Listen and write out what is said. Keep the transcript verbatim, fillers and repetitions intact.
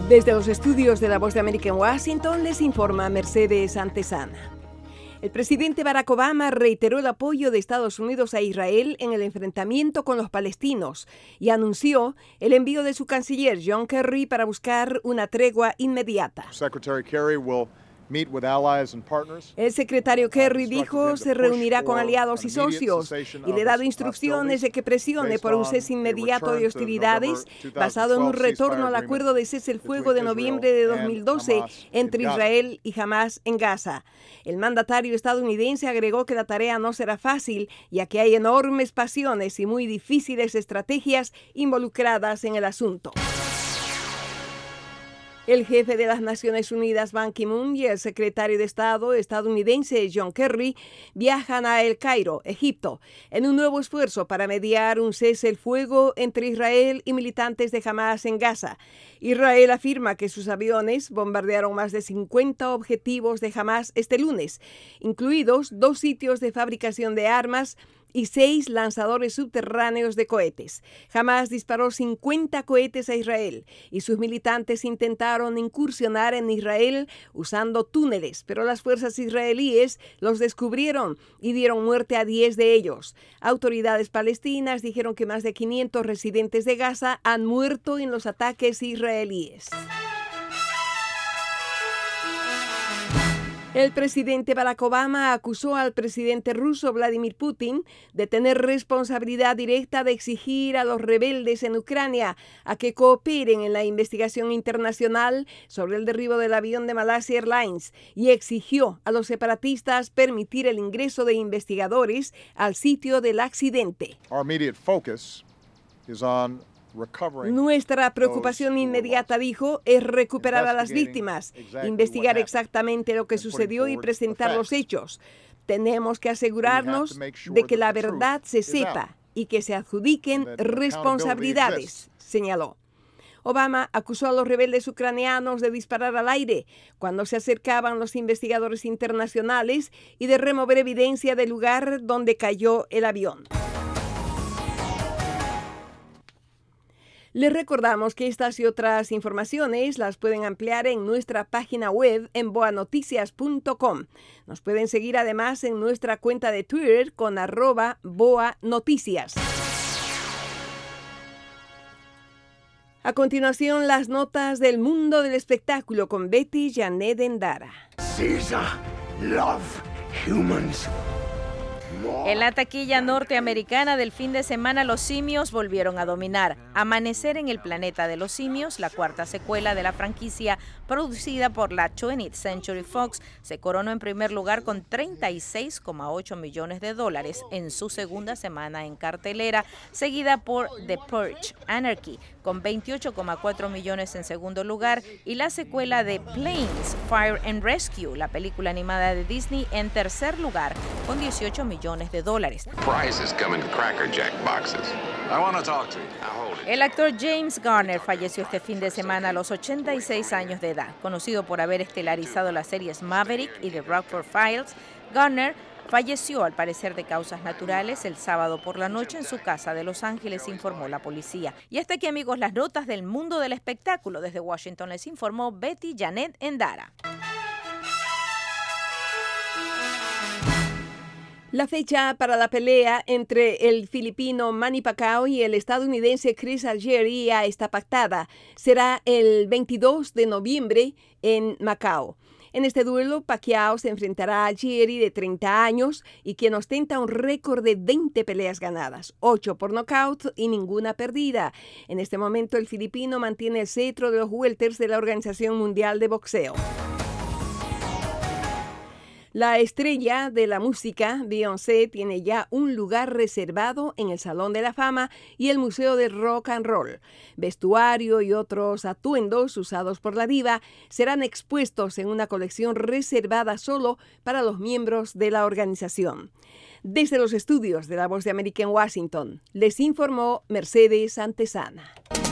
Desde los estudios de La Voz de América en Washington les informa Mercedes Antesana. El presidente Barack Obama reiteró el apoyo de Estados Unidos a Israel en el enfrentamiento con los palestinos y anunció el envío de su canciller John Kerry para buscar una tregua inmediata. Secretary Kerry will meet with allies and partners. El secretario Kerry dijo se reunirá con aliados y socios y le ha dado instrucciones de que presione por un cese inmediato de hostilidades basado en un retorno al acuerdo de cese el fuego de noviembre de dos mil doce entre Israel y Hamás en Gaza. El mandatario estadounidense agregó que la tarea no será fácil, ya que hay enormes pasiones y muy difíciles estrategias involucradas en el asunto. El jefe de las Naciones Unidas, Ban Ki-moon, y el secretario de Estado estadounidense, John Kerry, viajan a El Cairo, Egipto, en un nuevo esfuerzo para mediar un cese el fuego entre Israel y militantes de Hamás en Gaza. Israel afirma que sus aviones bombardearon más de cincuenta objetivos de Hamás este lunes, incluidos dos sitios de fabricación de armas y seis lanzadores subterráneos de cohetes. Hamás disparó cincuenta cohetes a Israel y sus militantes intentaron incursionar en Israel usando túneles, pero las fuerzas israelíes los descubrieron y dieron muerte a diez de ellos. Autoridades palestinas dijeron que más de quinientos residentes de Gaza han muerto en los ataques israelíes. El presidente Barack Obama acusó al presidente ruso Vladimir Putin de tener responsabilidad directa de exigir a los rebeldes en Ucrania a que cooperen en la investigación internacional sobre el derribo del avión de Malaysia Airlines y exigió a los separatistas permitir el ingreso de investigadores al sitio del accidente. Our immediate focus is on Nuestra preocupación inmediata, dijo, es recuperar a las víctimas, investigar exactamente lo que sucedió y presentar los hechos. Tenemos que asegurarnos de que la verdad se sepa y que se adjudiquen responsabilidades, señaló. Obama acusó a los rebeldes ucranianos de disparar al aire cuando se acercaban los investigadores internacionales y de remover evidencia del lugar donde cayó el avión. Les recordamos que estas y otras informaciones las pueden ampliar en nuestra página web en boa noticias punto com. Nos pueden seguir además en nuestra cuenta de Twitter con arroba boanoticias. A continuación, las notas del mundo del espectáculo con Betty Janet Endara. Caesar love humans. En la taquilla norteamericana del fin de semana, los simios volvieron a dominar. Amanecer en el planeta de los simios, la cuarta secuela de la franquicia producida por la twentieth Century Fox, se coronó en primer lugar con treinta y seis coma ocho millones de dólares en su segunda semana en cartelera, seguida por The Purge: Anarchy, con veintiocho coma cuatro millones en segundo lugar, y la secuela de Planes, Fire and Rescue, la película animada de Disney, en tercer lugar, con dieciocho millones de dólares. El actor James Garner falleció este fin de semana a los ochenta y seis años de edad. Conocido por haber estelarizado las series Maverick y The Rockford Files, Garner falleció al parecer de causas naturales el sábado por la noche en su casa de Los Ángeles, informó la policía. Y hasta aquí, amigos, las notas del mundo del espectáculo. Desde Washington les informó Betty Janet Endara. La fecha para la pelea entre el filipino Manny Pacquiao y el estadounidense Chris Algieri ya está pactada. Será el veintidós de noviembre en Macao. En este duelo, Pacquiao se enfrentará a Algieri, de treinta años, y quien ostenta un récord de veinte peleas ganadas, ocho por nocaut y ninguna perdida. En este momento, el filipino mantiene el cetro de los welters de la Organización Mundial de Boxeo. La estrella de la música, Beyoncé, tiene ya un lugar reservado en el Salón de la Fama y el Museo de Rock and Roll. Vestuario y otros atuendos usados por la diva serán expuestos en una colección reservada solo para los miembros de la organización. Desde los estudios de La Voz de América en Washington, les informó Mercedes Antesana.